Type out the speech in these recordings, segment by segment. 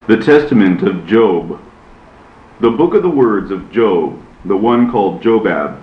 The Testament of Job. The book of the words of Job, the one called Jobab.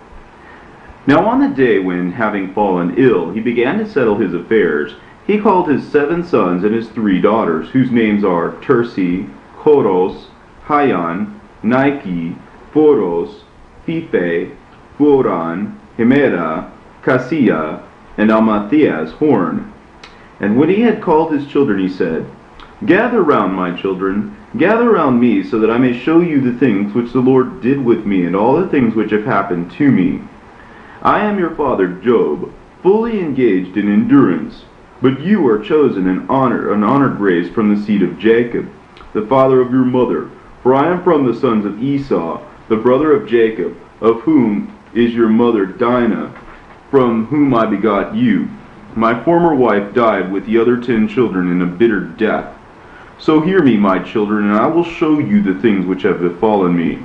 Now on the day when, having fallen ill, he began to settle his affairs, he called his 7 sons and his 3 daughters, whose names are Tersi, Choros, Hayan, Nike, Phoros, Phiphe, Phoran, Hemera, Cassia, and Amathias horn. And when he had called his children, he said, Gather round, my children, gather round me, so that I may show you the things which the Lord did with me, and all the things which have happened to me. I am your father Job, fully engaged in endurance, but you are chosen an honored race from the seed of Jacob, the father of your mother. For I am from the sons of Esau, the brother of Jacob, of whom is your mother Dinah, from whom I begot you. My former wife died with the other 10 children in a bitter death. So hear me, my children, and I will show you the things which have befallen me.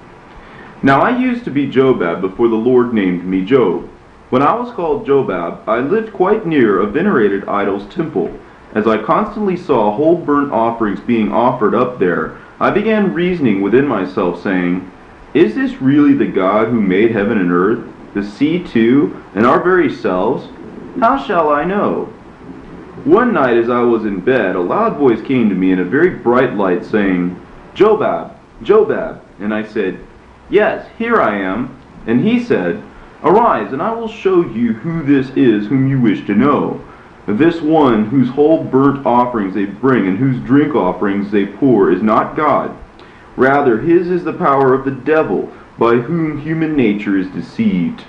Now I used to be Jobab before the Lord named me Job. When I was called Jobab, I lived quite near a venerated idol's temple. As I constantly saw whole burnt offerings being offered up there, I began reasoning within myself, saying, Is this really the God who made heaven and earth, the sea too, and our very selves? How shall I know? One night as I was in bed, a loud voice came to me in a very bright light, saying, Jobab, Jobab. And I said, Yes, here I am. And he said, Arise, and I will show you who this is whom you wish to know. This one whose whole burnt offerings they bring and whose drink offerings they pour is not God. Rather, his is the power of the devil, by whom human nature is deceived.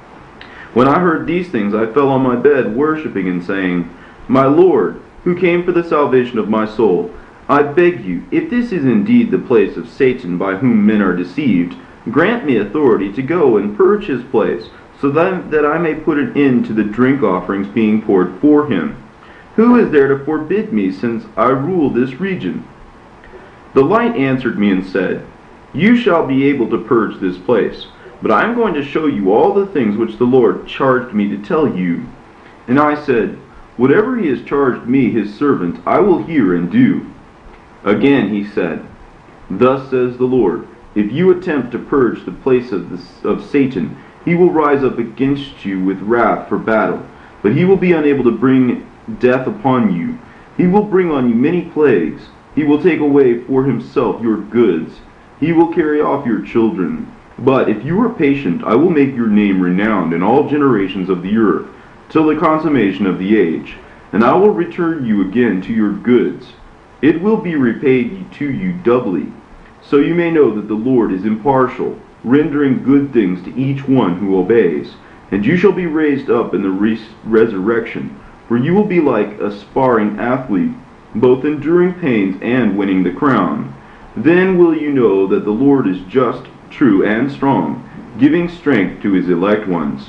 When I heard these things, I fell on my bed, worshipping and saying, My Lord, who came for the salvation of my soul, I beg you, if this is indeed the place of Satan by whom men are deceived, grant me authority to go and purge his place, so that I may put an end to the drink offerings being poured for him. Who is there to forbid me, since I rule this region? The light answered me and said, You shall be able to purge this place, but I am going to show you all the things which the Lord charged me to tell you. And I said, Whatever he has charged me, his servant, I will hear and do. Again he said, Thus says the Lord, if you attempt to purge the place of Satan, he will rise up against you with wrath for battle, but he will be unable to bring death upon you. He will bring on you many plagues. He will take away for himself your goods. He will carry off your children. But if you are patient, I will make your name renowned in all generations of the earth, till the consummation of the age, and I will return you again to your goods. It will be repaid to you doubly, so you may know that the Lord is impartial, rendering good things to each one who obeys. And you shall be raised up in the resurrection, for you will be like a sparring athlete, both enduring pains and winning the crown. Then will you know that the Lord is just, true, and strong, giving strength to his elect ones.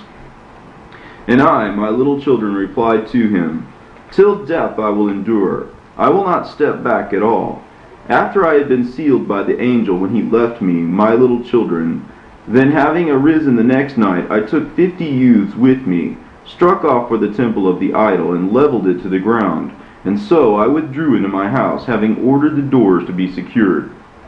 And I, my little children, replied to him, Till death I will endure. I will not step back at all. After I had been sealed by the angel when he left me, my little children, then having arisen the next night, I took 50 youths with me, struck off for the temple of the idol, and leveled it to the ground. And so I withdrew into my house, having ordered the doors to be secured.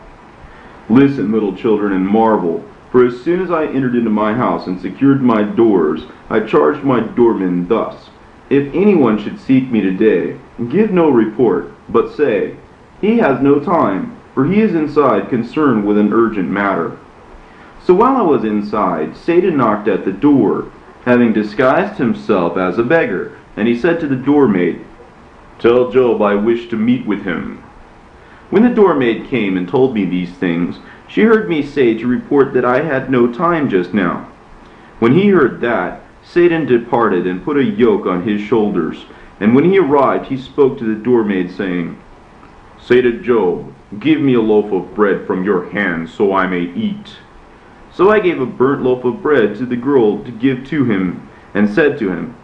Listen, little children, and marvel. For as soon as I entered into my house and secured my doors, I charged my doormen thus, If anyone should seek me today, give no report, but say, He has no time, for he is inside concerned with an urgent matter. So while I was inside, Satan knocked at the door, having disguised himself as a beggar, and he said to the doormaid, Tell Job I wish to meet with him. When the doormaid came and told me these things, she heard me say to report that I had no time just now. When he heard that, Satan departed and put a yoke on his shoulders. And when he arrived, he spoke to the doormaid, saying, Say to Job, Give me a loaf of bread from your hand, so I may eat. So I gave a burnt loaf of bread to the girl to give to him, and said to him,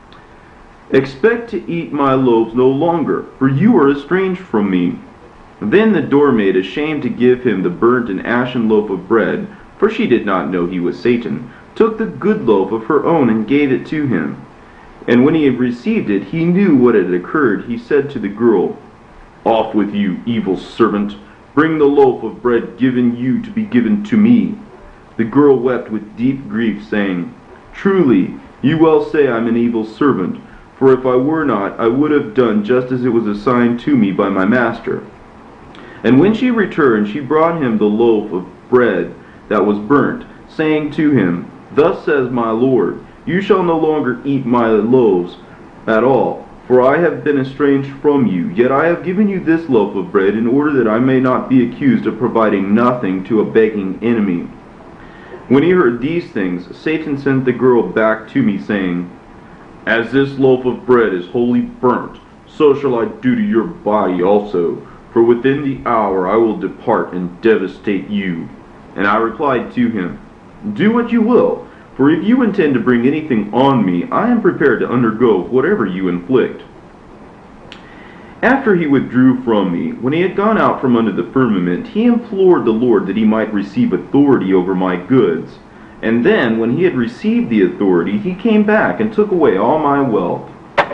Expect to eat my loaves no longer, for you are estranged from me. Then the doormaid, ashamed to give him the burnt and ashen loaf of bread, for she did not know he was Satan, took the good loaf of her own and gave it to him. And when he had received it, he knew what had occurred. He said to the girl, Off with you, evil servant! Bring the loaf of bread given you to be given to me." The girl wept with deep grief, saying, "Truly, you well say I am an evil servant, for if I were not, I would have done just as it was assigned to me by my master." And when she returned, she brought him the loaf of bread that was burnt, saying to him, "Thus says my Lord, you shall no longer eat my loaves at all, for I have been estranged from you. Yet I have given you this loaf of bread in order that I may not be accused of providing nothing to a begging enemy." When he heard these things, Satan sent the girl back to me, saying, "As this loaf of bread is wholly burnt, so shall I do to your body also, for within the hour I will depart and devastate you." And I replied to him, "Do what you will, for if you intend to bring anything on me, I am prepared to undergo whatever you inflict." After he withdrew from me, when he had gone out from under the firmament, he implored the Lord that he might receive authority over my goods. And then, when he had received the authority, he came back and took away all my wealth.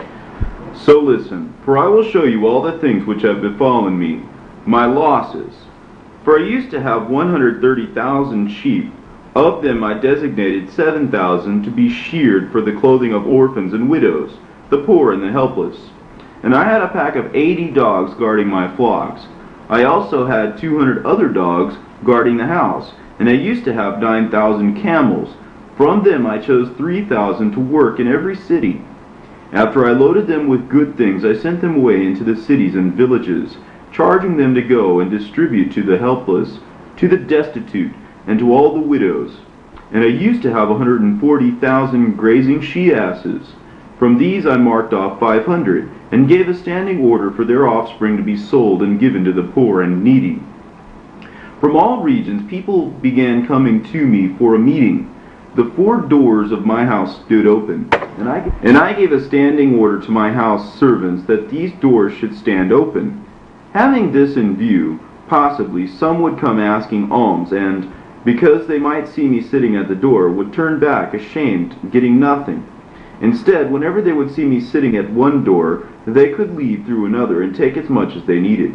So listen, for I will show you all the things which have befallen me, my losses. For I used to have 130,000 sheep. Of them I designated 7,000 to be sheared for the clothing of orphans and widows, the poor and the helpless. And I had a pack of 80 dogs guarding my flocks. I also had 200 other dogs guarding the house, and I used to have 9,000 camels. From them I chose 3,000 to work in every city. After I loaded them with good things, I sent them away into the cities and villages, charging them to go and distribute to the helpless, to the destitute, and to all the widows. And I used to have 140,000 grazing she-asses. From these I marked off 500, and gave a standing order for their offspring to be sold and given to the poor and needy. From all regions people began coming to me for a meeting. The 4 doors of my house stood open, and I gave a standing order to my house servants that these doors should stand open. Having this in view, possibly some would come asking alms, and, because they might see me sitting at the door, would turn back ashamed, getting nothing. Instead, whenever they would see me sitting at one door, they could leave through another and take as much as they needed.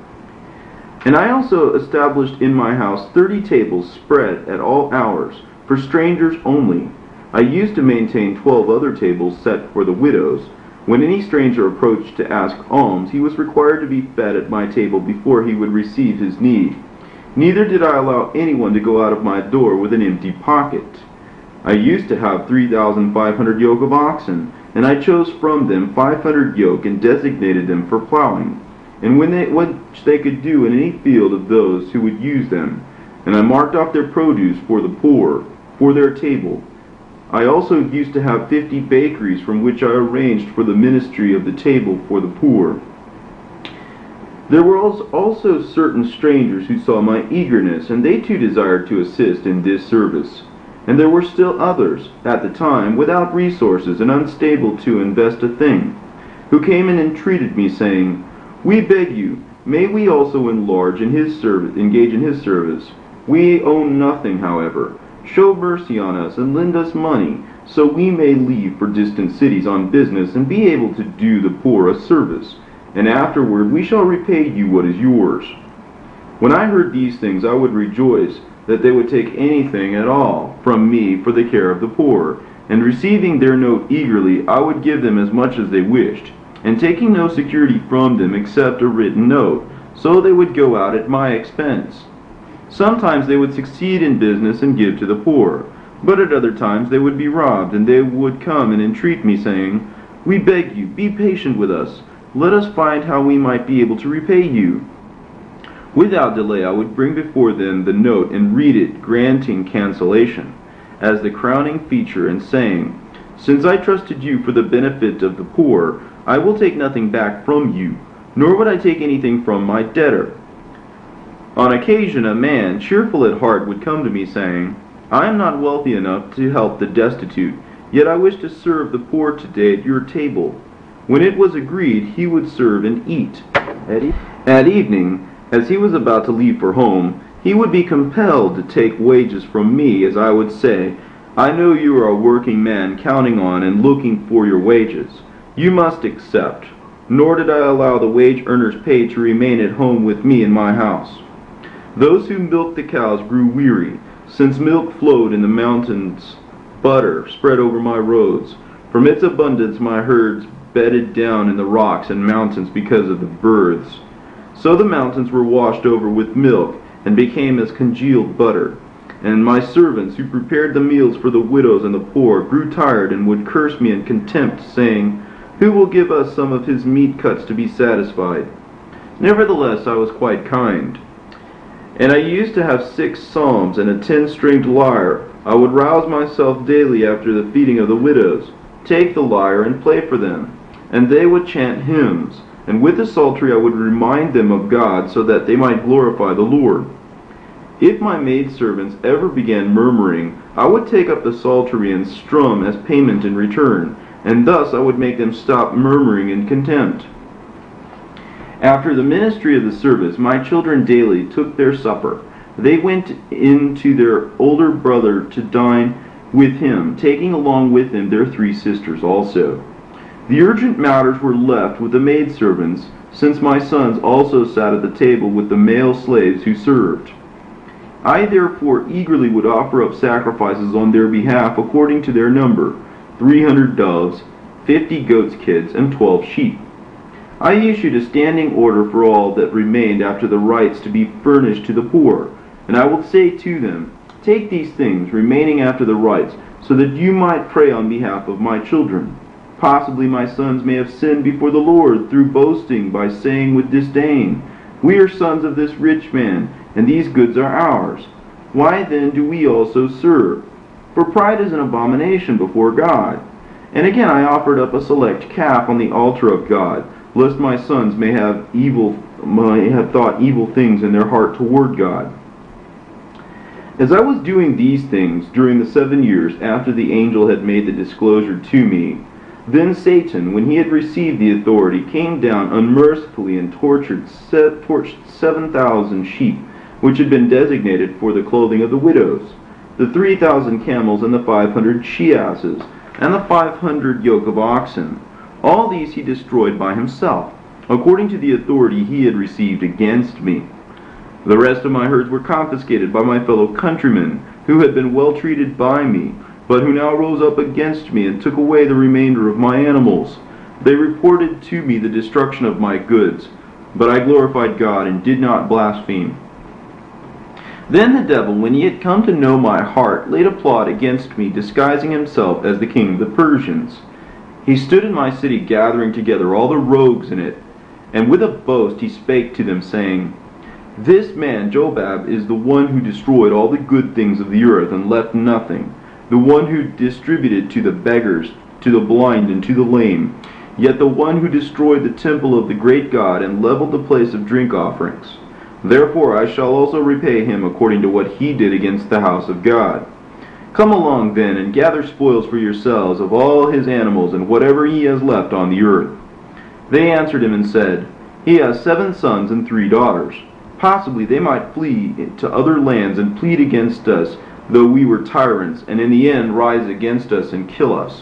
And I also established in my house 30 tables spread at all hours, for strangers only. I used to maintain 12 other tables set for the widows. When any stranger approached to ask alms, he was required to be fed at my table before he would receive his need. Neither did I allow anyone to go out of my door with an empty pocket. I used to have 3,500 yoke of oxen, and I chose from them 500 yoke and designated them for plowing, and which they could do in any field of those who would use them. And I marked off their produce for the poor, for their table. I also used to have 50 bakeries from which I arranged for the ministry of the table for the poor. There were also certain strangers who saw my eagerness, and they too desired to assist in this service. And there were still others, at the time, without resources and unstable to invest a thing, who came and entreated me, saying, "We beg you, may we also engage in his service. We own nothing, however. Show mercy on us and lend us money, so we may leave for distant cities on business and be able to do the poor a service, and afterward we shall repay you what is yours." When I heard these things, I would rejoice that they would take anything at all from me for the care of the poor, and receiving their note eagerly, I would give them as much as they wished, and taking no security from them except a written note, so they would go out at my expense. Sometimes they would succeed in business and give to the poor, but at other times they would be robbed, and they would come and entreat me, saying, "We beg you, be patient with us. Let us find how we might be able to repay you." Without delay I would bring before them the note and read it, granting cancellation as the crowning feature, and saying, "Since I trusted you for the benefit of the poor, I will take nothing back from you, nor would I take anything from my debtor." On occasion a man, cheerful at heart, would come to me, saying, "I am not wealthy enough to help the destitute, yet I wish to serve the poor today at your table." When it was agreed, he would serve and eat. At evening, as he was about to leave for home, he would be compelled to take wages from me, as I would say, "I know you are a working man counting on and looking for your wages. You must accept." nor did I allow the wage earner's pay to remain at home with me in my house. Those who milked the cows grew weary, since milk flowed in the mountains, butter spread over my roads. From its abundance my herds bedded down in the rocks and mountains because of the birds. So the mountains were washed over with milk, and became as congealed butter. And my servants, who prepared the meals for the widows and the poor, grew tired and would curse me in contempt, saying, Who will give us some of his meat cuts to be satisfied? Nevertheless I was quite kind. And I used to have 6 psalms and a 10-stringed lyre. I would rouse myself daily after the feeding of the widows, take the lyre and play for them, and they would chant hymns. And with the psaltery I would remind them of God, so that they might glorify the Lord. If my maidservants ever began murmuring, I would take up the psaltery and strum as payment in return, and thus I would make them stop murmuring in contempt. After the ministry of the service, my children daily took their supper. They went in to their older brother to dine with him, taking along with them their 3 sisters also. The urgent matters were left with the maidservants, since my sons also sat at the table with the male slaves who served. I therefore eagerly would offer up sacrifices on their behalf according to their number, 300 doves, 50 goats' kids, and 12 sheep. I issued a standing order for all that remained after the rites to be furnished to the poor, and I will say to them, Take these things remaining after the rites, so that you might pray on behalf of my children. Possibly my sons may have sinned before the Lord through boasting by saying with disdain, We are sons of this rich man, and these goods are ours. Why then do we also serve? For pride is an abomination before God. And again I offered up a select calf on the altar of God, lest my sons may have thought evil things in their heart toward God. As I was doing these things during the 7 years after the angel had made the disclosure to me, then Satan, when he had received the authority, came down unmercifully and torched 7,000 sheep, which had been designated for the clothing of the widows, the 3,000 camels and the 500 she-asses, and the 500 yoke of oxen. All these he destroyed by himself, according to the authority he had received against me. The rest of my herds were confiscated by my fellow countrymen, who had been well treated by me, but who now rose up against me and took away the remainder of my animals. They reported to me the destruction of my goods, but I glorified God and did not blaspheme. Then the devil, when he had come to know my heart, laid a plot against me, disguising himself as the king of the Persians. He stood in my city, gathering together all the rogues in it, and with a boast he spake to them, saying, This man Jobab is the one who destroyed all the good things of the earth and left nothing, the one who distributed to the beggars, to the blind, and to the lame, yet the one who destroyed the temple of the great God and leveled the place of drink offerings. Therefore I shall also repay him according to what he did against the house of God. Come along then, and gather spoils for yourselves of all his animals and whatever he has left on the earth. They answered him and said, He has 7 sons and 3 daughters. Possibly they might flee to other lands and plead against us, though we were tyrants, and in the end rise against us and kill us.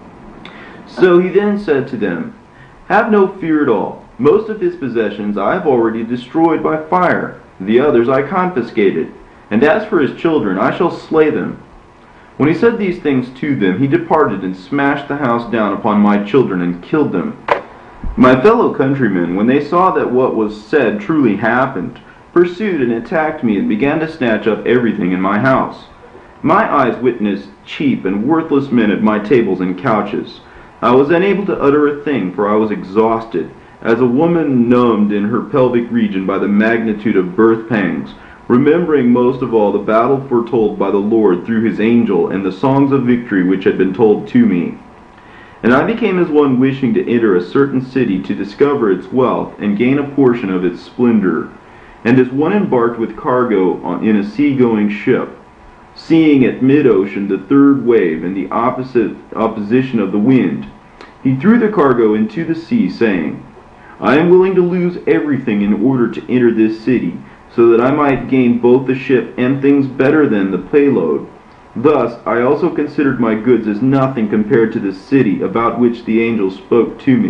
So he then said to them, Have no fear at all. Most of his possessions I have already destroyed by fire. The others I confiscated. And as for his children, I shall slay them. When he said these things to them, he departed and smashed the house down upon my children and killed them. My fellow countrymen, when they saw that what was said truly happened, pursued and attacked me and began to snatch up everything in my house. My eyes witnessed cheap and worthless men at my tables and couches. I was unable to utter a thing, for I was exhausted, as a woman numbed in her pelvic region by the magnitude of birth pangs, remembering most of all the battle foretold by the Lord through his angel and the songs of victory which had been told to me. And I became as one wishing to enter a certain city to discover its wealth and gain a portion of its splendor, and as one embarked with cargo in a sea-going ship, seeing at mid-ocean the third wave and the opposition of the wind, he threw the cargo into the sea, saying, I am willing to lose everything in order to enter this city, so that I might gain both the ship and things better than the payload. Thus I also considered my goods as nothing compared to the city about which the angel spoke to me.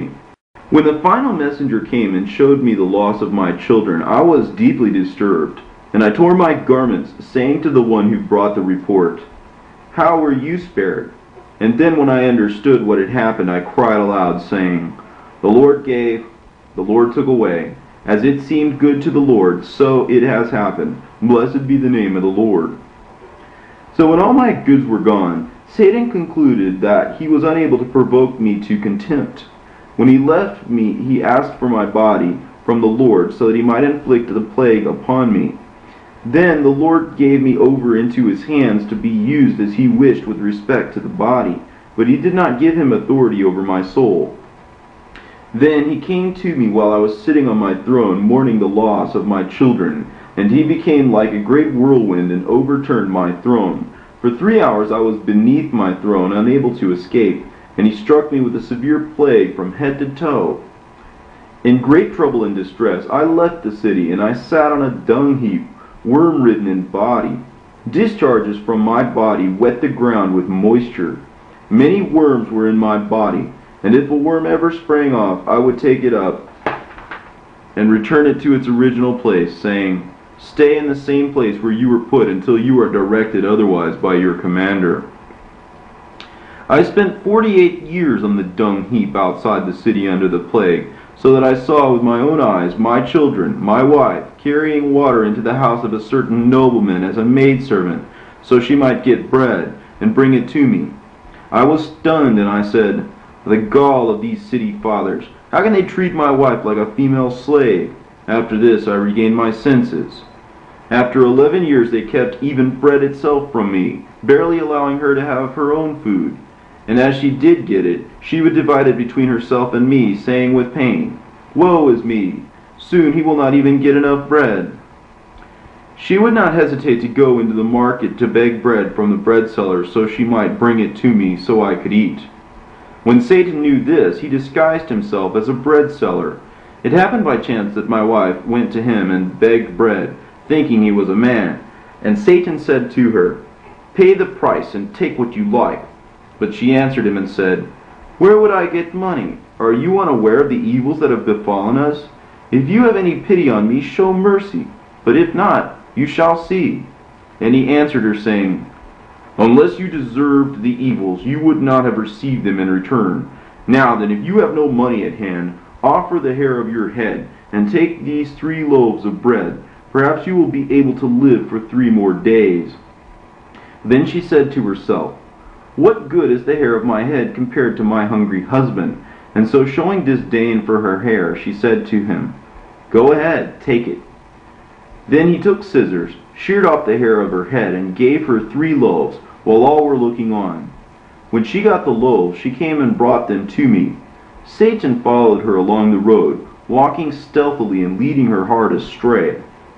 When the final messenger came and showed me the loss of my children, I was deeply disturbed, and I tore my garments, saying to the one who brought the report, "How were you spared?" And then when I understood what had happened, I cried aloud, saying, "The Lord gave, the Lord took away. As it seemed good to the Lord, so it has happened. Blessed be the name of the Lord." So when all my goods were gone, Satan concluded that he was unable to provoke me to contempt. When he left me, he asked for my body from the Lord, so that he might inflict the plague upon me. Then the Lord gave me over into his hands to be used as he wished with respect to the body, but he did not give him authority over my soul. Then he came to me while I was sitting on my throne, mourning the loss of my children, and he became like a great whirlwind and overturned my throne. For 3 hours I was beneath my throne, unable to escape, and he struck me with a severe plague from head to toe. In great trouble and distress, I left the city, and I sat on a dung heap, worm-ridden in body. Discharges from my body wet the ground with moisture. Many worms were in my body, and if a worm ever sprang off, I would take it up and return it to its original place, saying, "Stay in the same place where you were put until you are directed otherwise by your commander." I spent 48 years on the dung heap outside the city under the plague, so that I saw with my own eyes my children, my wife, carrying water into the house of a certain nobleman as a maidservant, so she might get bread and bring it to me. I was stunned, and I said, "The gall of these city fathers! How can they treat my wife like a female slave?" After this I regained my senses. After 11 years they kept even bread itself from me, barely allowing her to have her own food. And as she did get it, she would divide it between herself and me, saying with pain, "Woe is me! Soon he will not even get enough bread." She would not hesitate to go into the market to beg bread from the bread seller so she might bring it to me so I could eat. When Satan knew this, he disguised himself as a bread seller. It happened by chance that my wife went to him and begged bread, thinking he was a man. And Satan said to her, "Pay the price and take what you like." But she answered him and said, "Where would I get money? Are you unaware of the evils that have befallen us? If you have any pity on me, show mercy, but if not, you shall see." And he answered her, saying, "Unless you deserved the evils, you would not have received them in return. Now then, if you have no money at hand, offer the hair of your head, and take these 3 loaves of bread. Perhaps you will be able to live for 3 more days." Then she said to herself, "What good is the hair of my head compared to my hungry husband?" And so, showing disdain for her hair, she said to him, "Go ahead, take it." Then he took scissors, sheared off the hair of her head, and gave her 3 loaves, while all were looking on. When she got the loaves, she came and brought them to me. Satan followed her along the road, walking stealthily and leading her heart astray.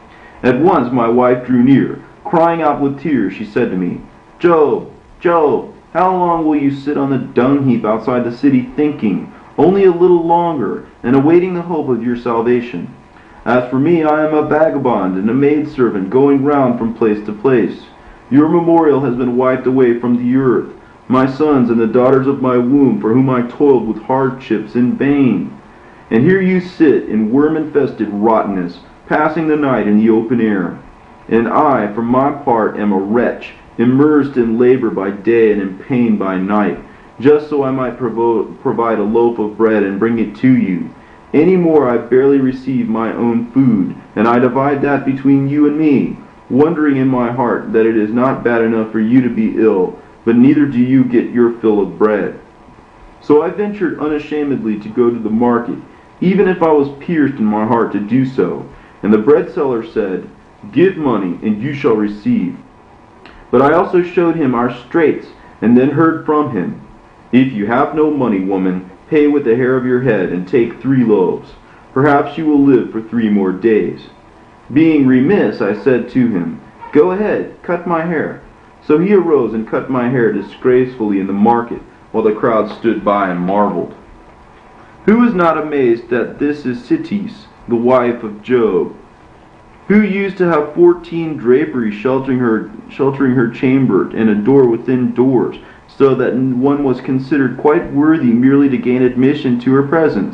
At once my wife drew near. Crying out with tears, she said to me, "Job, Job, how long will you sit on the dung heap outside the city thinking, only a little longer, and awaiting the hope of your salvation? As for me, I am a vagabond and a maidservant going round from place to place. Your memorial has been wiped away from the earth, my sons and the daughters of my womb, for whom I toiled with hardships in vain. And here you sit in worm-infested rottenness, passing the night in the open air. And I, for my part, am a wretch, immersed in labor by day and in pain by night, just so I might provide a loaf of bread and bring it to you. Any more I barely receive my own food, and I divide that between you and me, wondering in my heart that it is not bad enough for you to be ill, but neither do you get your fill of bread. So I ventured unashamedly to go to the market, even if I was pierced in my heart to do so. And the bread seller said, 'Give money, and you shall receive.' But I also showed him our straits, and then heard from him, 'If you have no money, woman, pay with the hair of your head, and take 3 loaves. Perhaps you will live for 3 more days.' Being remiss, I said to him, 'Go ahead, cut my hair.' So he arose and cut my hair disgracefully in the market, while the crowd stood by and marveled. Who is not amazed that this is Citis, the wife of Job, who used to have 14 draperies sheltering her chamber, and a door within doors, so that one was considered quite worthy merely to gain admission to her presence?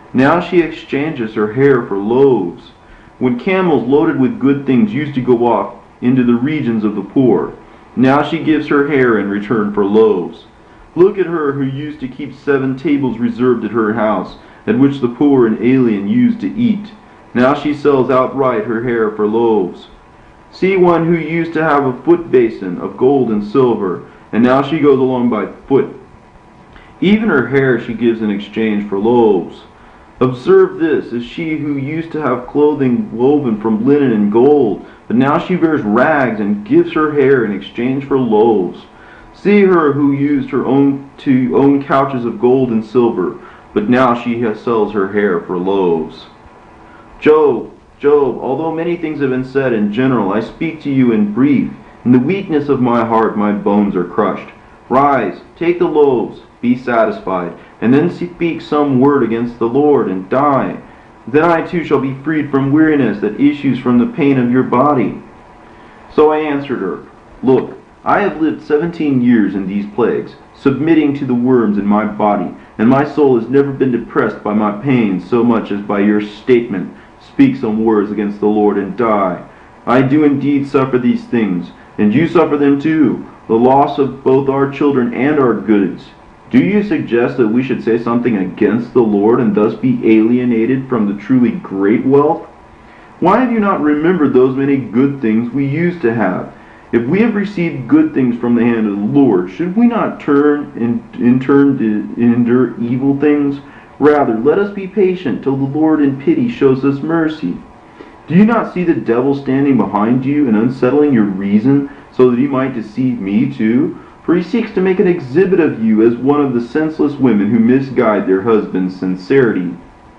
Now she exchanges her hair for loaves. When camels loaded with good things used to go off into the regions of the poor, now she gives her hair in return for loaves. Look at her who used to keep 7 tables reserved at her house, at which the poor and alien used to eat. Now she sells outright her hair for loaves. See one who used to have a foot basin of gold and silver, and now she goes along by foot. Even her hair she gives in exchange for loaves. Observe this, is she who used to have clothing woven from linen and gold, but now she wears rags and gives her hair in exchange for loaves. See her who used her own to own couches of gold and silver, but now she sells her hair for loaves. Job, Job, although many things have been said in general, I speak to you in brief. In the weakness of my heart my bones are crushed. Rise, take the loaves, be satisfied, and then speak some word against the Lord, and die. Then I too shall be freed from weariness that issues from the pain of your body. So I answered her, Look, I have lived 17 years in these plagues, submitting to the worms in my body, and my soul has never been depressed by my pains so much as by your statement, Speak some words against the Lord and die. I do indeed suffer these things, and you suffer them too, the loss of both our children and our goods. Do you suggest that we should say something against the Lord and thus be alienated from the truly great wealth? Why have you not remembered those many good things we used to have? If we have received good things from the hand of the Lord, should we not turn in turn to endure evil things? Rather, let us be patient till the Lord in pity shows us mercy. Do you not see the devil standing behind you and unsettling your reason, so that he might deceive me too? For he seeks to make an exhibit of you as one of the senseless women who misguide their husband's sincerity.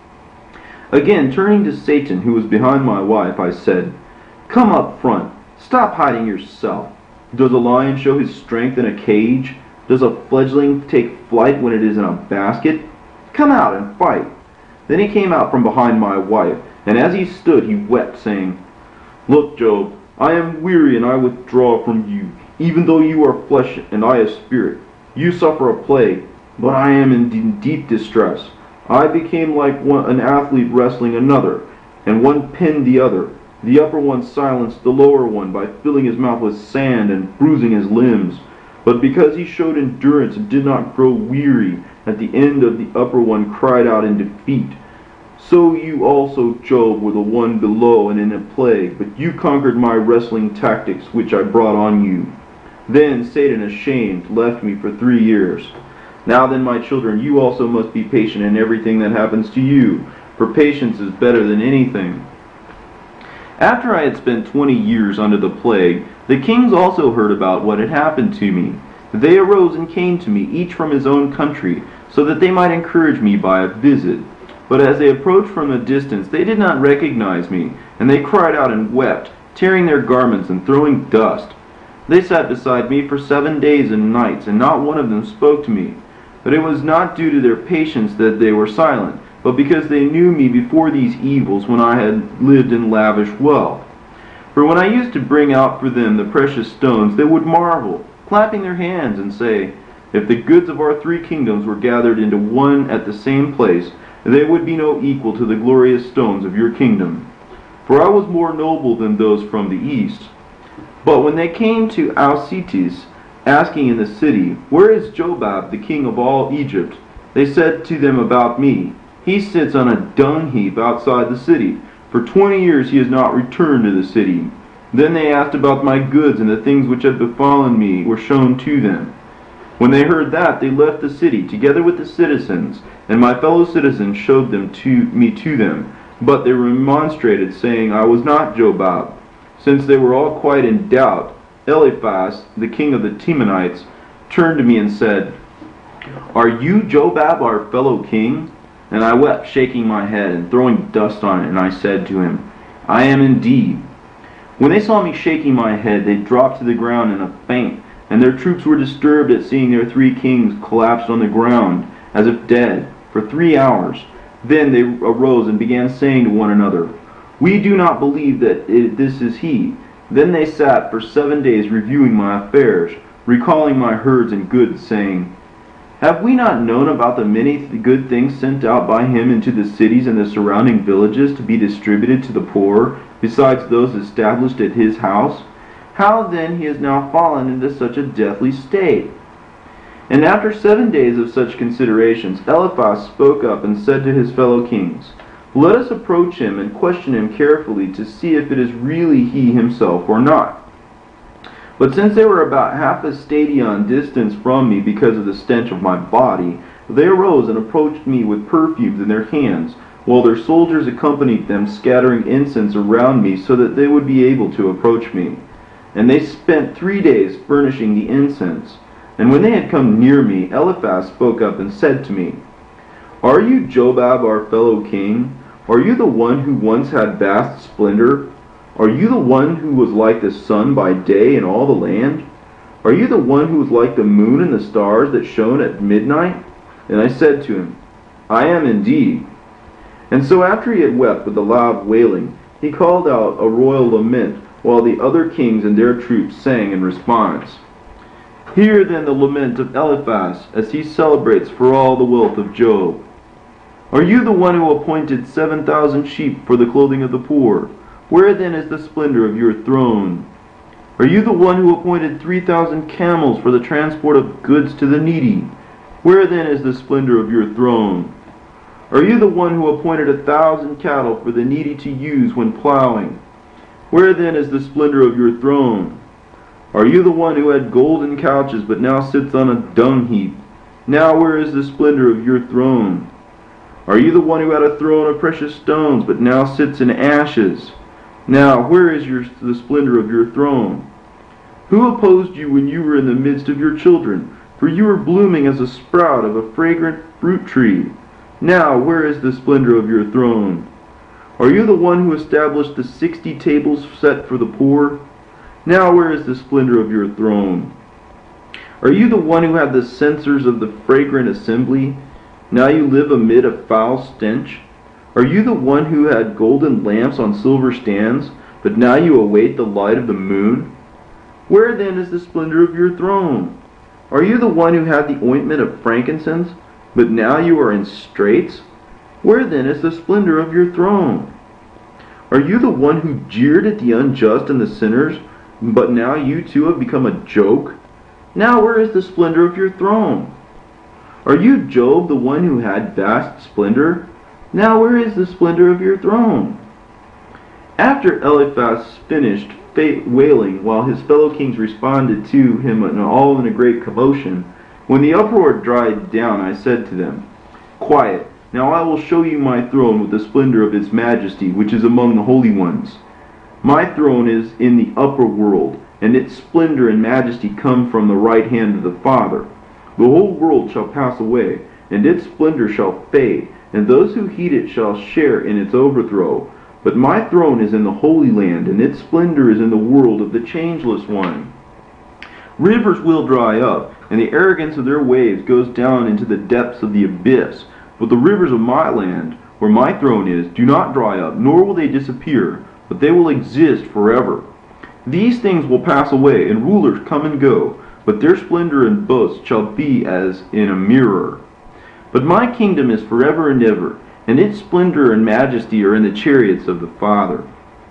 Again, turning to Satan, who was behind my wife, I said, Come up front. Stop hiding yourself. Does a lion show his strength in a cage? Does a fledgling take flight when it is in a basket? Come out and fight. Then he came out from behind my wife, and as he stood he wept, saying, Look, Job, I am weary and I withdraw from you, even though you are flesh and I a spirit. You suffer a plague, but I am in deep distress. I became like an athlete wrestling another, and one pinned the other. The upper one silenced the lower one by filling his mouth with sand and bruising his limbs. But because he showed endurance and did not grow weary, at the end of the upper one cried out in defeat. So you also, Job, were the one below and in a plague, but you conquered my wrestling tactics which I brought on you. Then Satan, ashamed, left me for 3 years. Now then, my children, you also must be patient in everything that happens to you, for patience is better than anything. After I had spent 20 years under the plague, the kings also heard about what had happened to me. They arose and came to me, each from his own country, so that they might encourage me by a visit. But as they approached from a distance, they did not recognize me, and they cried out and wept, tearing their garments and throwing dust. They sat beside me for 7 days and nights, and not one of them spoke to me. But it was not due to their patience that they were silent, but because they knew me before these evils when I had lived in lavish wealth. For when I used to bring out for them the precious stones, they would marvel, clapping their hands, and say, If the goods of our 3 kingdoms were gathered into one at the same place, they would be no equal to the glorious stones of your kingdom. For I was more noble than those from the east. But when they came to Alcetis, asking in the city, Where is Jobab, the king of all Egypt? They said to them about me, He sits on a dung heap outside the city. For 20 years he has not returned to the city. Then they asked about my goods, and the things which had befallen me were shown to them. When they heard that, they left the city, together with the citizens, and my fellow citizens showed me to them. But they remonstrated, saying, I was not Jobab. Since they were all quite in doubt, Eliphaz, the king of the Temanites, turned to me and said, Are you Jobab, our fellow king? And I wept, shaking my head and throwing dust on it, and I said to him, I am indeed. When they saw me shaking my head, they dropped to the ground in a faint, and their troops were disturbed at seeing their 3 kings collapsed on the ground, as if dead, for 3 hours. Then they arose and began saying to one another, We do not believe that this is he. Then they sat for 7 days reviewing my affairs, recalling my herds and goods, saying, Have we not known about the many good things sent out by him into the cities and the surrounding villages to be distributed to the poor, besides those established at his house? How then he has now fallen into such a deathly state?" And after 7 days of such considerations, Eliphaz spoke up and said to his fellow kings, "Let us approach him and question him carefully to see if it is really he himself or not." But since they were about half a stadion distance from me because of the stench of my body, they arose and approached me with perfumes in their hands, while their soldiers accompanied them, scattering incense around me so that they would be able to approach me. And they spent 3 days furnishing the incense. And when they had come near me, Eliphaz spoke up and said to me, "Are you Jobab, our fellow king? Are you the one who once had vast splendor? Are you the one who was like the sun by day in all the land? Are you the one who was like the moon and the stars that shone at midnight?" And I said to him, "I am indeed." And so after he had wept with a loud wailing, he called out a royal lament, while the other kings and their troops sang in response. Hear then the lament of Eliphaz as he celebrates for all the wealth of Job. "Are you the one who appointed 7,000 sheep for the clothing of the poor? Where then is the splendor of your throne? Are you the one who appointed 3,000 camels for the transport of goods to the needy? Where then is the splendor of your throne? Are you the one who appointed 1,000 cattle for the needy to use when plowing? Where then is the splendor of your throne? Are you the one who had golden couches but now sits on a dung heap? Now where is the splendor of your throne? Are you the one who had a throne of precious stones but now sits in ashes? Now where is the splendor of your throne? Who opposed you when you were in the midst of your children? For you were blooming as a sprout of a fragrant fruit tree. Now where is the splendor of your throne? Are you the one who established the 60 tables set for the poor? Now where is the splendor of your throne? Are you the one who had the censers of the fragrant assembly? Now you live amid a foul stench. Are you the one who had golden lamps on silver stands, but now you await the light of the moon? Where then is the splendor of your throne? Are you the one who had the ointment of frankincense, but now you are in straits? Where then is the splendor of your throne? Are you the one who jeered at the unjust and the sinners, but now you too have become a joke? Now where is the splendor of your throne? Are you Job, the one who had vast splendor? Now where is the splendor of your throne?" After Eliphaz finished wailing, while his fellow kings responded to him all in a great commotion, when the uproar died down, I said to them, "Quiet, now I will show you my throne with the splendor of its majesty, which is among the holy ones. My throne is in the upper world, and its splendor and majesty come from the right hand of the Father. The whole world shall pass away, and its splendor shall fade, and those who heed it shall share in its overthrow. But my throne is in the Holy Land, and its splendor is in the world of the Changeless One. Rivers will dry up, and the arrogance of their waves goes down into the depths of the abyss. But the rivers of my land, where my throne is, do not dry up, nor will they disappear, but they will exist forever. These things will pass away, and rulers come and go, but their splendor and boast shall be as in a mirror. But my kingdom is forever and ever, and its splendor and majesty are in the chariots of the Father."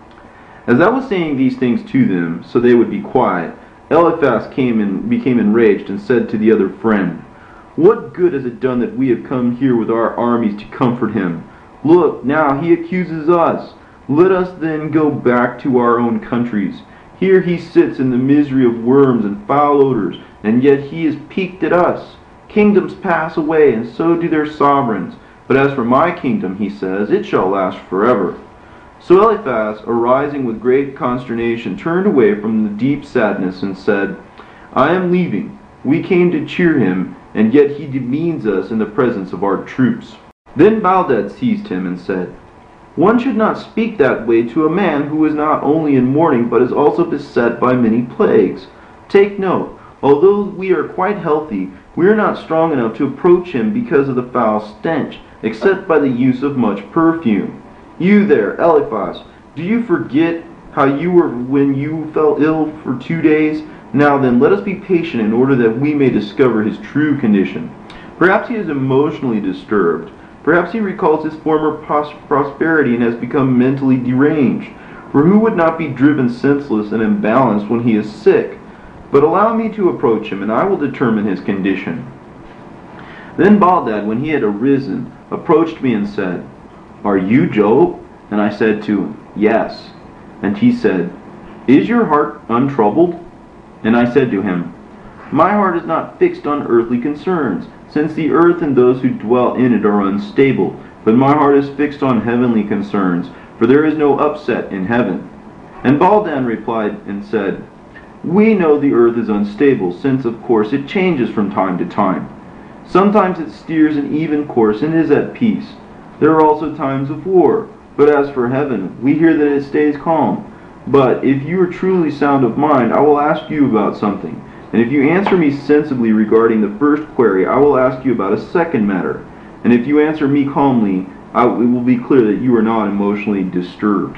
As I was saying these things to them, so they would be quiet, Eliphaz became enraged and said to the other friend, "What good has it done that we have come here with our armies to comfort him? Look, now he accuses us. Let us then go back to our own countries. Here he sits in the misery of worms and foul odors, and yet he is piqued at us. Kingdoms pass away, and so do their sovereigns. But as for my kingdom, he says, it shall last forever." So Eliphaz, arising with great consternation, turned away from the deep sadness and said, "I am leaving. We came to cheer him, and yet he demeans us in the presence of our troops." Then Baldad seized him and said, "One should not speak that way to a man who is not only in mourning, but is also beset by many plagues. Take note, although we are quite healthy, we are not strong enough to approach him because of the foul stench, except by the use of much perfume. You there, Eliphaz, do you forget how you were when you fell ill for 2 days? Now then, let us be patient in order that we may discover his true condition. Perhaps he is emotionally disturbed. Perhaps he recalls his former prosperity and has become mentally deranged. For who would not be driven senseless and imbalanced when he is sick? But allow me to approach him, and I will determine his condition." Then Baldad, when he had arisen, approached me and said, "Are you Job?" And I said to him, "Yes." And he said, "Is your heart untroubled?" And I said to him, "My heart is not fixed on earthly concerns, since the earth and those who dwell in it are unstable, but my heart is fixed on heavenly concerns, for there is no upset in heaven." And Baldad replied and said, "We know the earth is unstable, since of course it changes from time to time. Sometimes it steers an even course and is at peace. There are also times of war, but as for heaven, we hear that it stays calm. But if you are truly sound of mind, I will ask you about something. And if you answer me sensibly regarding the first query, I will ask you about a second matter. And if you answer me calmly, it will be clear that you are not emotionally disturbed."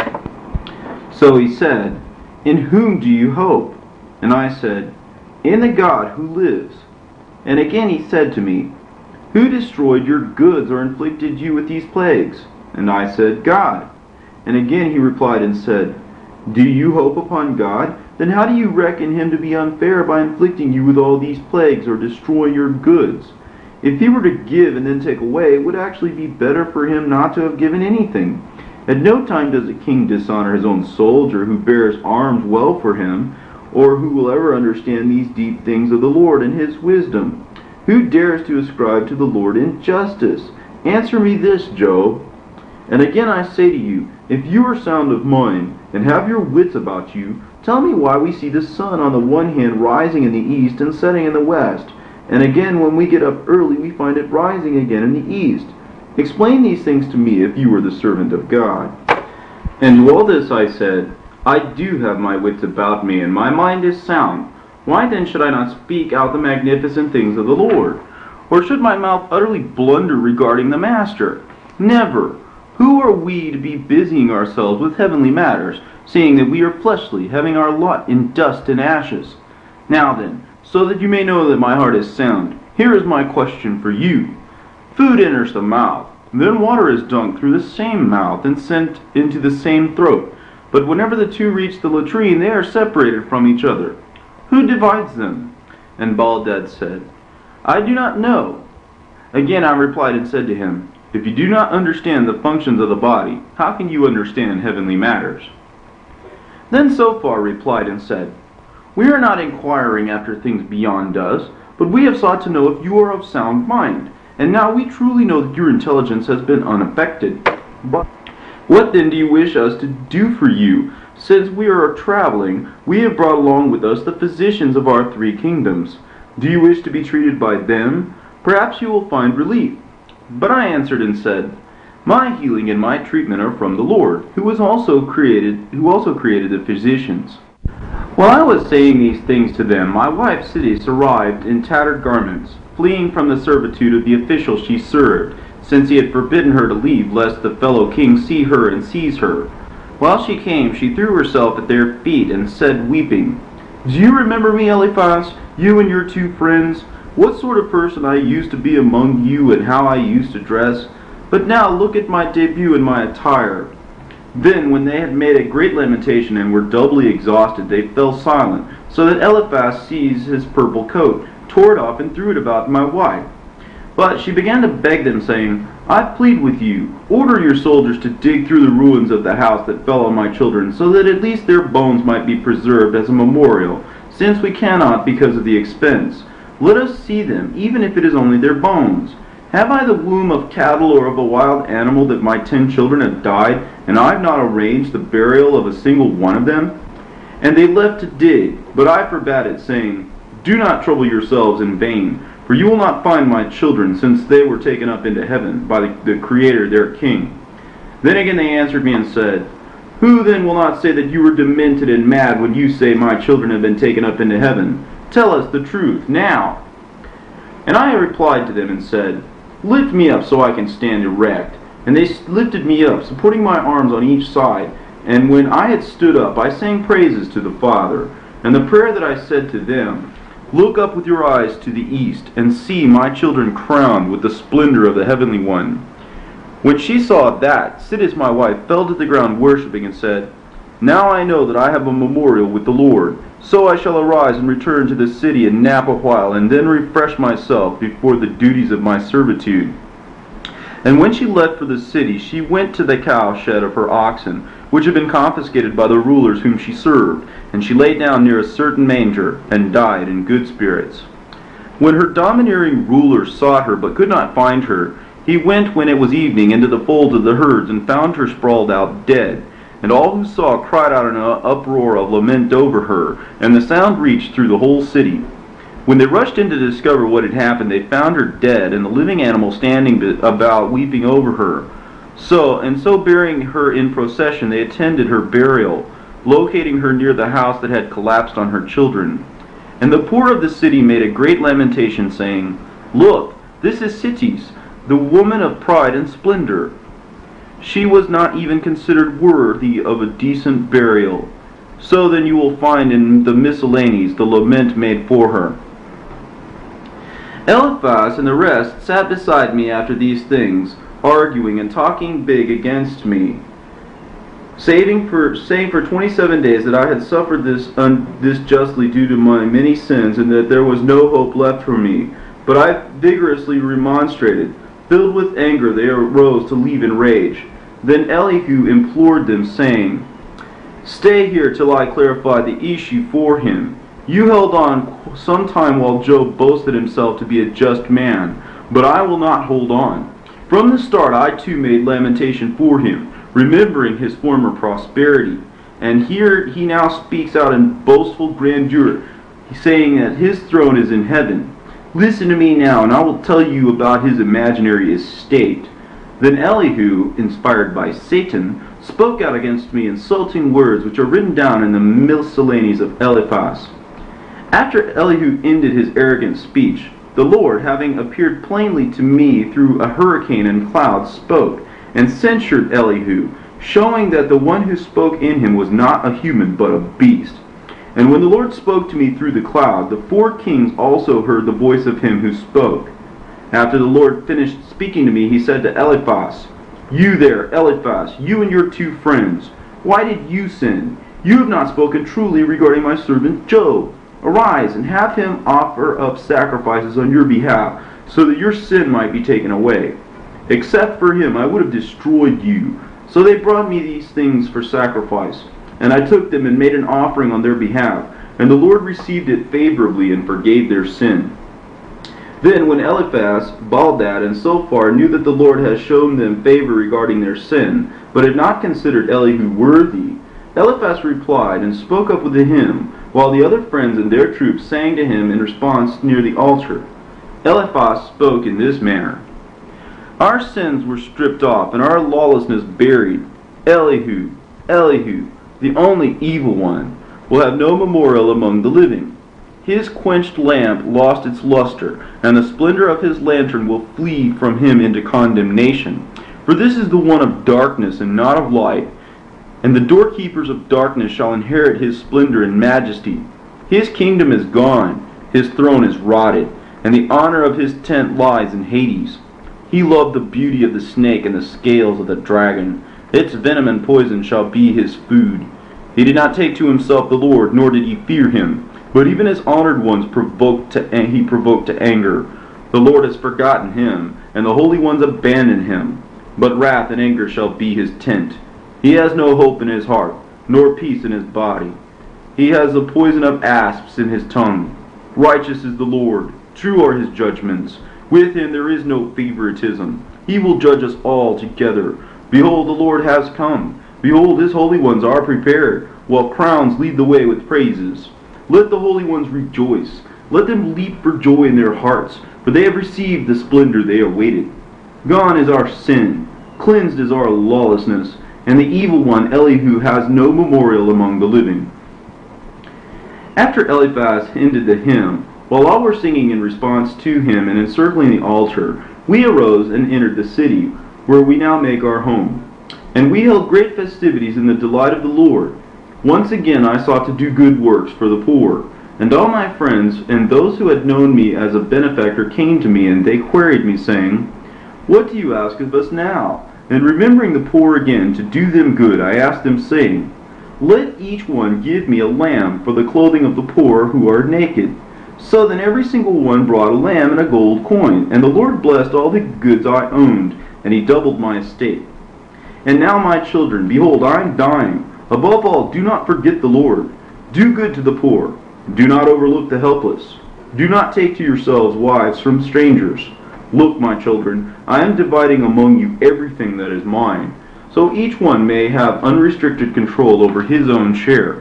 So he said, "In whom do you hope?" And I said, "In the God who lives." And again he said to me, "Who destroyed your goods or inflicted you with these plagues?" And I said, "God." And again he replied and said, "Do you hope upon God? Then how do you reckon him to be unfair by inflicting you with all these plagues or destroying your goods? If he were to give and then take away, it would actually be better for him not to have given anything. At no time does a king dishonor his own soldier who bears arms well for him, or who will ever understand these deep things of the Lord and his wisdom. Who dares to ascribe to the Lord injustice? Answer me this, Job. And again I say to you, if you are sound of mind and have your wits about you, tell me why we see the sun on the one hand rising in the east and setting in the west, and again when we get up early we find it rising again in the east. Explain these things to me if you are the servant of God." And to all this I said, "I do have my wits about me, and my mind is sound. Why then should I not speak out the magnificent things of the Lord? Or should my mouth utterly blunder regarding the Master? Never! Who are we to be busying ourselves with heavenly matters, seeing that we are fleshly, having our lot in dust and ashes? Now then, so that you may know that my heart is sound, here is my question for you. Food enters the mouth, then water is dunked through the same mouth and sent into the same throat. But whenever the two reach the latrine, they are separated from each other. Who divides them?" And Baldad said, "I do not know." Again I replied and said to him, "If you do not understand the functions of the body, how can you understand heavenly matters?" Then Sophar replied and said, "We are not inquiring after things beyond us, but we have sought to know if you are of sound mind. And now we truly know that your intelligence has been unaffected. But what then do you wish us to do for you? Since we are traveling, we have brought along with us the physicians of our 3 kingdoms. Do you wish to be treated by them? Perhaps you will find relief." But I answered and said, "My healing and my treatment are from the Lord, who also created the physicians." While I was saying these things to them, my wife Sidis arrived in tattered garments, fleeing from the servitude of the official she served, since he had forbidden her to leave lest the fellow king see her and seize her. While she came, she threw herself at their feet and said, weeping, "Do you remember me, Eliphaz, you and your 2 friends? What sort of person I used to be among you and how I used to dress? But now look at my debut and my attire." Then, when they had made a great lamentation and were doubly exhausted, they fell silent, so that Eliphaz seized his purple coat, tore it off, and threw it about my wife. But she began to beg them, saying, "I plead with you, order your soldiers to dig through the ruins of the house that fell on my children, so that at least their bones might be preserved as a memorial, since we cannot because of the expense. Let us see them, even if it is only their bones. Have I the womb of cattle or of a wild animal that my 10 children have died, and I have not arranged the burial of a single one of them?" And they left to dig, but I forbade it, saying, "Do not trouble yourselves in vain, for you will not find my children, since they were taken up into heaven by the Creator their King." Then again they answered me and said, "Who then will not say that you were demented and mad when you say my children have been taken up into heaven? Tell us the truth now." And I replied to them and said, "Lift me up so I can stand erect." And they lifted me up, supporting my arms on each side. And when I had stood up, I sang praises to the Father. And the prayer that I said to them, Look up with your eyes to the east, and see my children crowned with the splendor of the Heavenly One." When she saw that, Sittis my wife fell to the ground worshipping, and said, "Now I know that I have a memorial with the Lord. So I shall arise and return to the city and nap a while, and then refresh myself before the duties of my servitude." And when she left for the city, she went to the cowshed of her oxen, which had been confiscated by the rulers whom she served, and she lay down near a certain manger, and died in good spirits. When her domineering ruler sought her, but could not find her, he went when it was evening into the folds of the herds, and found her sprawled out dead. And all who saw cried out in an uproar of lament over her, and the sound reached through the whole city. When they rushed in to discover what had happened, they found her dead, and the living animal standing about weeping over her. So bearing her in procession, they attended her burial, locating her near the house that had collapsed on her children. And the poor of the city made a great lamentation, saying, "Look, this is Sittis, the woman of pride and splendor. She was not even considered worthy of a decent burial." So then you will find in the miscellanies the lament made for her. Eliphaz and the rest sat beside me after these things, arguing and talking big against me, saying for 27 days that I had suffered this justly due to my many sins, and that there was no hope left for me. But I vigorously remonstrated. Filled with anger, they arose to leave in rage. Then Elihu implored them, saying, "Stay here till I clarify the issue for him. You held on some time while Job boasted himself to be a just man, but I will not hold on. From the start I too made lamentation for him, remembering his former prosperity. And here he now speaks out in boastful grandeur, saying that his throne is in heaven. Listen to me now, and I will tell you about his imaginary estate." Then Elihu, inspired by Satan, spoke out against me insulting words which are written down in the miscellanies of Eliphaz. After Elihu ended his arrogant speech, the Lord, having appeared plainly to me through a hurricane and clouds, spoke, and censured Elihu, showing that the one who spoke in him was not a human but a beast. And when the Lord spoke to me through the cloud, the four kings also heard the voice of him who spoke. After the Lord finished speaking to me, he said to Eliphaz, "You there, Eliphaz, you and your two friends, why did you sin? You have not spoken truly regarding my servant Job. Arise and have him offer up sacrifices on your behalf, so that your sin might be taken away. Except for him, I would have destroyed you." So they brought me these things for sacrifice, and I took them and made an offering on their behalf, and the Lord received it favorably and forgave their sin. Then when Eliphaz, Baldad, and Zophar knew that the Lord had shown them favor regarding their sin, but had not considered Elihu worthy, Eliphaz replied and spoke up with a hymn, while the other friends and their troops sang to him in response near the altar. Eliphaz spoke in this manner: "Our sins were stripped off, and our lawlessness buried. Elihu, Elihu, the only evil one, will have no memorial among the living. His quenched lamp lost its luster, and the splendor of his lantern will flee from him into condemnation. For this is the one of darkness and not of light, and the doorkeepers of darkness shall inherit his splendor and majesty. His kingdom is gone, his throne is rotted, and the honor of his tent lies in Hades. He loved the beauty of the snake and the scales of the dragon. Its venom and poison shall be his food. He did not take to himself the Lord, nor did he fear him. But even his honored ones he provoked to anger. The Lord has forgotten him, and the holy ones abandoned him. But wrath and anger shall be his tent. He has no hope in his heart, nor peace in his body. He has the poison of asps in his tongue. Righteous is the Lord, true are his judgments. With him there is no favoritism. He will judge us all together. Behold, the Lord has come. Behold, his holy ones are prepared, while crowns lead the way with praises. Let the holy ones rejoice. Let them leap for joy in their hearts, for they have received the splendor they awaited. Gone is our sin, cleansed is our lawlessness, and the evil one Elihu has no memorial among the living." After Eliphaz ended the hymn, while all were singing in response to him and encircling the altar, we arose and entered the city, where we now make our home. And we held great festivities in the delight of the Lord. Once again I sought to do good works for the poor, And all my friends and those who had known me as a benefactor came to me, and they queried me, saying, What do you ask of us now? And remembering the poor again, to do them good, I asked them, saying, Let each one give me a lamb for the clothing of the poor who are naked. So then every single one brought a lamb and a gold coin. And the Lord blessed all the goods I owned, and he doubled my estate. And now, my children, behold, I am dying. Above all, do not forget the Lord. Do good to the poor. Do not overlook the helpless. Do not take to yourselves wives from strangers. Look, my children, I am dividing among you everything that is mine, so each one may have unrestricted control over his own share.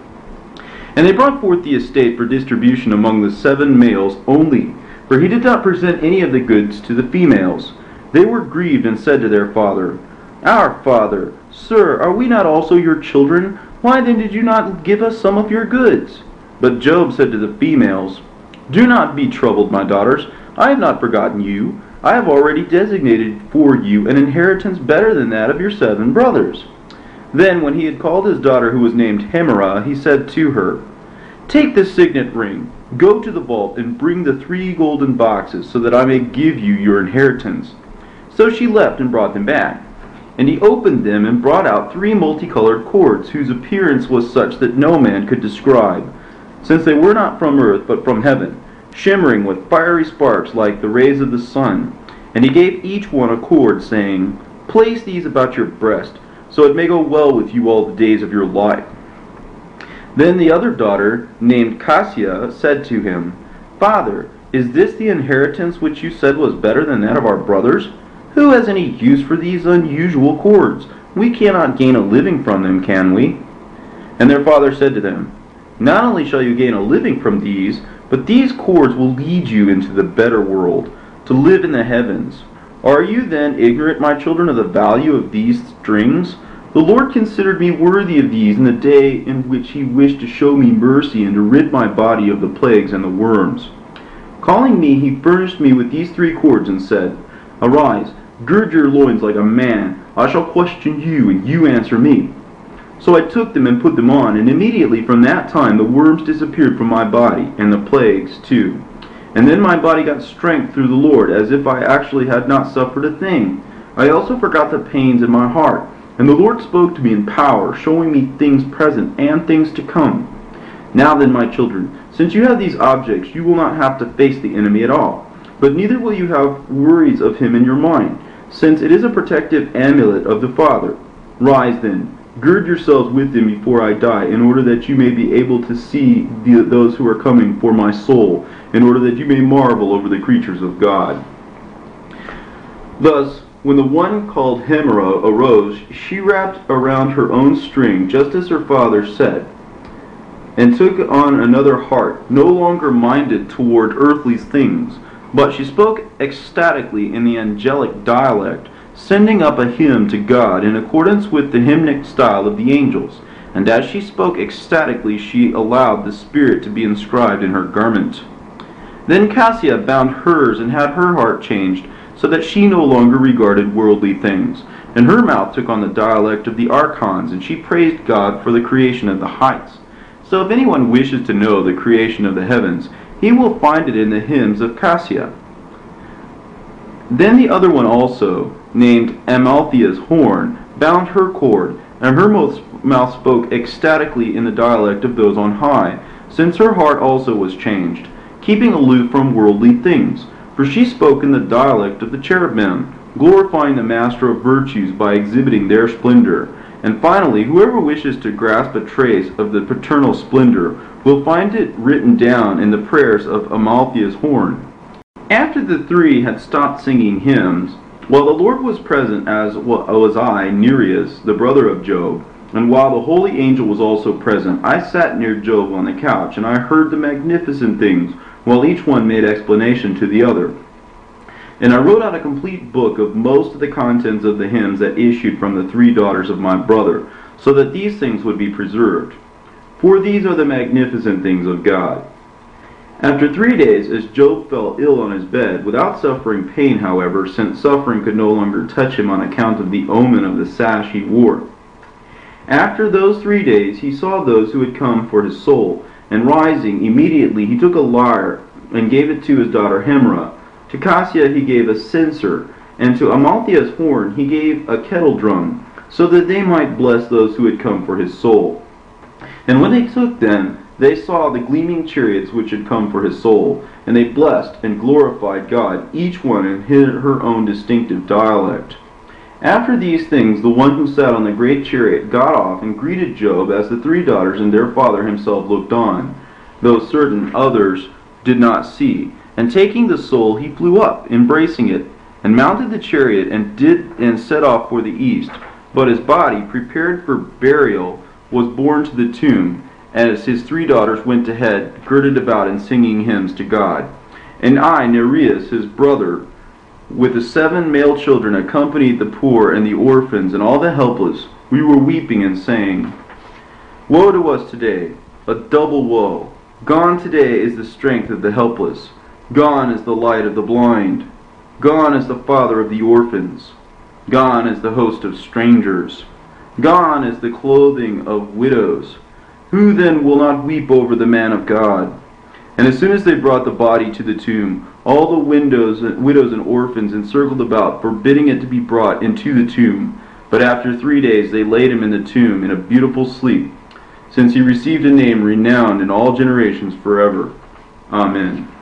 And they brought forth the estate for distribution among the 7 males only, for he did not present any of the goods to the females. They were grieved and said to their father, Our father, sir, are we not also your children? Why then did you not give us some of your goods? But Job said to the females, Do not be troubled, my daughters. I have not forgotten you. I have already designated for you an inheritance better than that of your 7 brothers. Then, when he had called his daughter, who was named Hemerah, he said to her, Take this signet ring, go to the vault, and bring the 3 golden boxes, so that I may give you your inheritance. So she left and brought them back. And he opened them and brought out 3 multicolored cords, whose appearance was such that no man could describe, since they were not from earth, but from heaven, shimmering with fiery sparks like the rays of the sun. And he gave each one a cord, saying, Place these about your breast, so it may go well with you all the days of your life. Then the other daughter, named Cassia, said to him, Father, is this the inheritance which you said was better than that of our brothers? Who has any use for these unusual cords? We cannot gain a living from them, can we? And their father said to them, Not only shall you gain a living from these, but these cords will lead you into the better world, to live in the heavens. Are you then ignorant, my children, of the value of these strings? The Lord considered me worthy of these in the day in which he wished to show me mercy and to rid my body of the plagues and the worms. Calling me, he furnished me with these 3 cords and said, Arise, gird your loins like a man. I shall question you, and you answer me. So I took them and put them on, and immediately from that time the worms disappeared from my body, and the plagues too. And then my body got strength through the Lord, as if I actually had not suffered a thing. I also forgot the pains in my heart, and the Lord spoke to me in power, showing me things present and things to come. Now then, my children, since you have these objects, you will not have to face the enemy at all, but neither will you have worries of him in your mind, since it is a protective amulet of the Father. Rise then, gird yourselves with him before I die, in order that you may be able to see those who are coming for my soul, in order that you may marvel over the creatures of God. Thus, when the one called Hemerah arose, she wrapped around her own string, just as her father said, and took on another heart, no longer minded toward earthly things, but she spoke ecstatically in the angelic dialect, sending up a hymn to God in accordance with the hymnic style of the angels. And as she spoke ecstatically, she allowed the Spirit to be inscribed in her garment. Then Cassia bound hers and had her heart changed, so that she no longer regarded worldly things. And her mouth took on the dialect of the archons, and she praised God for the creation of the heights. So if anyone wishes to know the creation of the heavens, he will find it in the hymns of Cassia. Then the other one also, named Amalthea's horn, bound her cord, and her mouth spoke ecstatically in the dialect of those on high, since her heart also was changed, keeping aloof from worldly things. For she spoke in the dialect of the cherubim, glorifying the Master of virtues by exhibiting their splendor. And finally, whoever wishes to grasp a trace of the paternal splendor will find it written down in the prayers of Amalthea's horn. After the 3 had stopped singing hymns, while the Lord was present, as was I, Nereus, the brother of Job, and while the holy angel was also present, I sat near Job on the couch, and I heard the magnificent things, while each one made explanation to the other. And I wrote out a complete book of most of the contents of the hymns that issued from the 3 daughters of my brother, so that these things would be preserved. For these are the magnificent things of God. After 3 days, as Job fell ill on his bed, without suffering pain, however, since suffering could no longer touch him on account of the omen of the sash he wore. After those 3 days, he saw those who had come for his soul, And rising, immediately he took a lyre and gave it to his daughter Hemra. To Cassia he gave a censer, and to Amalthea's horn he gave a kettle drum, so that they might bless those who had come for his soul. And when they took them, they saw the gleaming chariots which had come for his soul, and they blessed and glorified God, each one in her own distinctive dialect. After these things, the one who sat on the great chariot got off and greeted Job as the three daughters and their father himself looked on, though certain others did not see. And taking the soul, he flew up, embracing it, and mounted the chariot and set off for the east. But his body, prepared for burial, was borne to the tomb, as his three daughters went ahead, girded about and singing hymns to God. And I, Nereus, his brother, with the 7 male children, accompanied the poor and the orphans and all the helpless. We were weeping and saying, Woe to us today, a double woe. Gone today is the strength of the helpless. Gone is the light of the blind. Gone is the father of the orphans. Gone is the host of strangers. Gone is the clothing of widows. Who then will not weep over the man of God? And as soon as they brought the body to the tomb, all the widows and orphans encircled about, forbidding it to be brought into the tomb. But after 3 days they laid him in the tomb in a beautiful sleep, since he received a name renowned in all generations forever. Amen.